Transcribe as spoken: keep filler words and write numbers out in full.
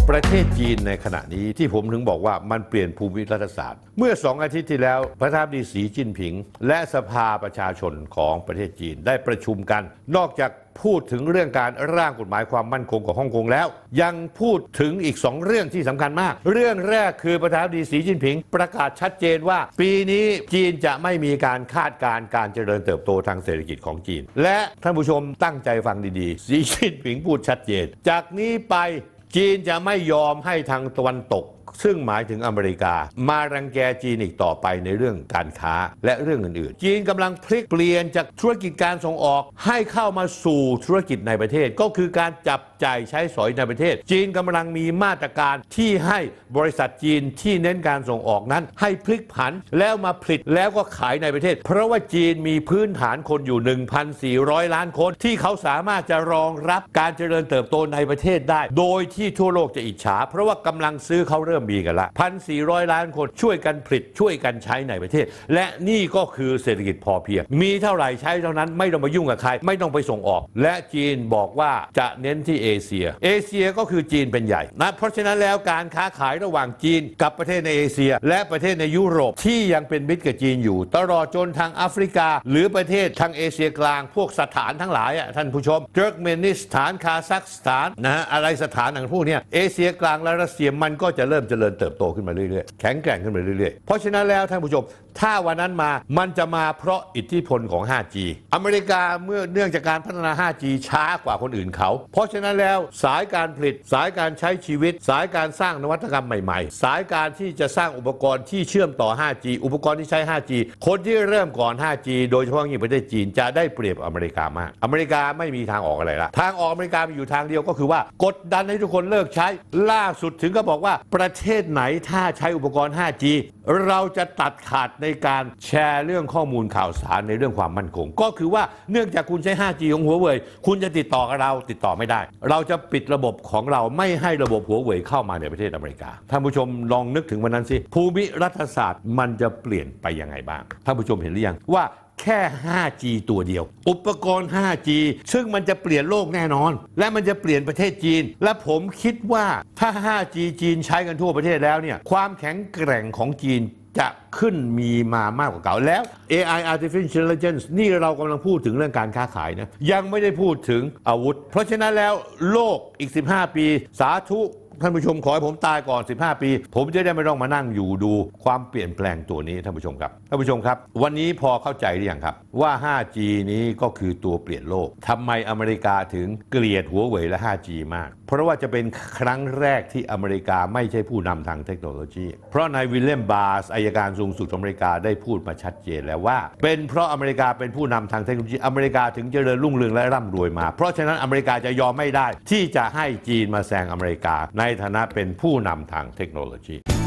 ประเทศจีนในขณะนี้ที่ผมถึงบอกว่ามันเปลี่ยนภูมิรัฐศาสตร์เมื่อสองอาทิตย์ที่แล้วประธานาธิบดีสีจิ้นผิงและสภาประชาชนของประเทศจีนได้ประชุมกันนอกจากพูดถึงเรื่องการร่างกฎหมายความมั่นคงของฮ่องกงแล้วยังพูดถึงอีกสองเรื่องที่สำคัญมากเรื่องแรกคือประธานาธิบดีสีจิ้นผิงประกาศชัดเจนว่าปีนี้จีนจะไม่มีการคาดการณ์การเจริญเติบโตทางเศรษฐกิจของจีนและท่านผู้ชมตั้งใจฟังดีๆสีจิ้นผิงพูดชัดเจนจากนี้ไปจีนจะไม่ยอมให้ทางตะวันตกซึ่งหมายถึงอเมริกามารังแกจีนอีกต่อไปในเรื่องการค้าและเรื่องอื่นๆจีนกำลังพลิกเปลี่ยนจากธุรกิจการส่งออกให้เข้ามาสู่ธุรกิจในประเทศก็คือการจับจ่ายใช้สอยในประเทศจีนกำลังมีมาตรการที่ให้บริษัทจีนที่เน้นการส่งออกนั้นให้พลิกผันแล้วมาผลิตแล้วก็ขายในประเทศเพราะว่าจีนมีพื้นฐานคนอยู่ หนึ่งพันสี่ร้อย ล้านคนที่เขาสามารถจะรองรับการเจริญเติบโตในประเทศได้โดยที่ทั่วโลกจะอิจฉาเพราะว่ากำลังซื้อเขาเริ่มมีกันละ หนึ่งพันสี่ร้อย ล้านคนช่วยกันผลิตช่วยกันใช้ในประเทศและนี่ก็คือเศรษฐกิจพอเพียงมีเท่าไหร่ใช้เท่านั้นไม่ต้องมายุ่งกับใครไม่ต้องไปส่งออกและจีนบอกว่าจะเน้นที่เอเชียเอเชียก็คือจีนเป็นใหญ่นะเพราะฉะนั้นแล้วการค้าขายระหว่างจีนกับประเทศในเอเชียและประเทศในยุโรปที่ยังเป็นมิตรกับจีนอยู่ตลอดจนทางแอฟริกาหรือประเทศทางเอเชียกลางพวกสถานทั้งหลายอ่ะท่านผู้ชมเติร์กเมนิสถานคาซัคสถานนะฮะอะไรสถานต่างพวกนี้เอเชียกลางและรัสเซียมันก็จะเริ่มเจริญเติบโตขึ้นมาเรื่อยๆแข็งแกร่งขึ้นมาเรื่อยๆเพราะฉะนั้นแล้วท่านผู้ชมถ้าวันนั้นมามันจะมาเพราะอิทธิพลของ ไฟว์จี อเมริกาเมื่อเนื่องจากการพัฒนา ไฟว์จี ช้ากว่าคนอื่นเขาเพราะฉะนั้นแล้วสายการผลิตสายการใช้ชีวิตสายการสร้างนวัตกรรมใหม่ๆสายการที่จะสร้างอุปกรณ์ที่เชื่อมต่อ ไฟว์จี อุปกรณ์ที่ใช้ ไฟว์จี คนที่เริ่มก่อน ไฟว์จี โดยเฉพาะยิ่งประเทศจีนจะได้เปรียบอเมริกามากอเมริกาไม่มีทางออกอะไรละทางออกอเมริกามีอยู่ทางเดียวก็คือว่ากดดันให้ทุกคนเลิกใช้ล่าสุดถึงก็บอกว่าประเทศไหนถ้าใช้อุปกรณ์ ไฟว์จี เราจะตัดขาดในการแชร์เรื่องข้อมูลข่าวสารในเรื่องความมั่นคงก็คือว่าเนื่องจากคุณใช้ ไฟว์จี ของหัวเว่ยคุณจะติดต่อกับเราติดต่อไม่ได้เราจะปิดระบบของเราไม่ให้ระบบหัวเว่ยเข้ามาในประเทศอเมริกาท่านผู้ชมลองนึกถึงวันนั้นสิภูมิรัฐศาสตร์มันจะเปลี่ยนไปยังไงบ้างท่านผู้ชมเห็นหรือยังว่าแค่ ไฟว์จี ตัวเดียวอุปกรณ์ ไฟว์จี ซึ่งมันจะเปลี่ยนโลกแน่นอนและมันจะเปลี่ยนประเทศจีนและผมคิดว่าถ้า ไฟว์จี จีนใช้กันทั่วประเทศแล้วเนี่ยความแข็งแกร่งของจีนจะขึ้นมีมามากกว่าเก่าแล้ว เอ ไอ Artificial Intelligence นี่เรากำลังพูดถึงเรื่องการค้าขายนะยังไม่ได้พูดถึงอาวุธเพราะฉะนั้นแล้วโลกอีกสิบห้าปีสาธุท่านผู้ชมขอให้ผมตายก่อนสิบห้าปีผมจะได้ไม่ต้องมานั่งอยู่ดูความเปลี่ยนแปลงตัวนี้ท่านผู้ชมครับท่านผู้ชมครับวันนี้พอเข้าใจหรือยังครับว่า ไฟว์จี นี้ก็คือตัวเปลี่ยนโลกทำไมอเมริกาถึงเกลียดหัวเว่ยและ ไฟว์จี มากเพราะว่าจะเป็นครั้งแรกที่อเมริกาไม่ใช่ผู้นำทางเทคโนโลยีเพราะนายวิลเลียมบาร์สอัยการสูงสุดอเมริกาได้พูดมาชัดเจนแล้วว่าเป็นเพราะอเมริกาเป็นผู้นำทางเทคโนโลยีอเมริกาถึงเจริญรุ่งเรืองและร่ำรวยมาเพราะฉะนั้นอเมริกาจะยอมไม่ได้ที่จะให้จีนมาแซงอเมริกาในฐานะเป็นผู้นำทางเทคโนโลยี